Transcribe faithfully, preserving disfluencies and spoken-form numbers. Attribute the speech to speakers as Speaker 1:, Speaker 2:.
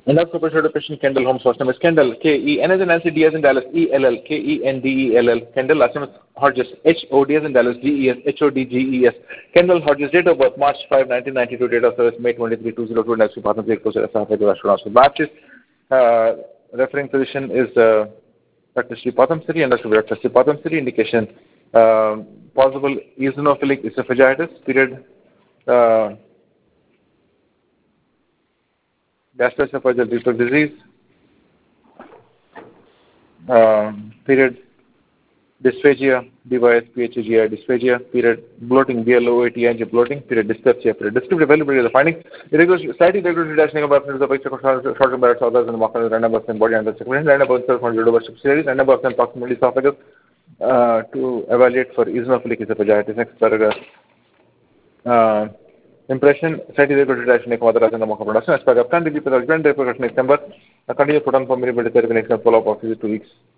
Speaker 1: Enough compassionate patient Kendall Holmes, first name is Kendall, K E N as in Nancy, D as in Dallas, E L L, K E N D E L L, Kendall, last name is Hodges, H O D as in Dallas, G E S, H O D G E S, Kendall Hodges, date of birth, March fifth, nineteen ninety-two, date of service, May twenty-third, two thousand two, next to partner, Baptist, uh, referring physician is uh, Doctor Sri Patham Siri and Doctor Doctor Sri Patham Siri, indication, uh, possible eosinophilic esophagitis, period, uh, gastroesophageal reflux disease, uh, period, dysphagia, D Y S P H A G I, dysphagia, period, bloating, B L O A T I N G, bloating, period, dyspepsia, period, descriptive availability of the findings, irregular, slightly irregular detaching of absence of short-term barrels, others, and walk on random births and body under circulation, random births from judoverse series, random births and proximity esophagus, uh, to evaluate for eosinophilic esophagitis. Next paragraph. Uh, Impression, slightly irregular detaching of other and the mock production. As paragraph ten, review paragraph ten, repercussion next number, a continuous put on for many therapy next follow-up of two weeks.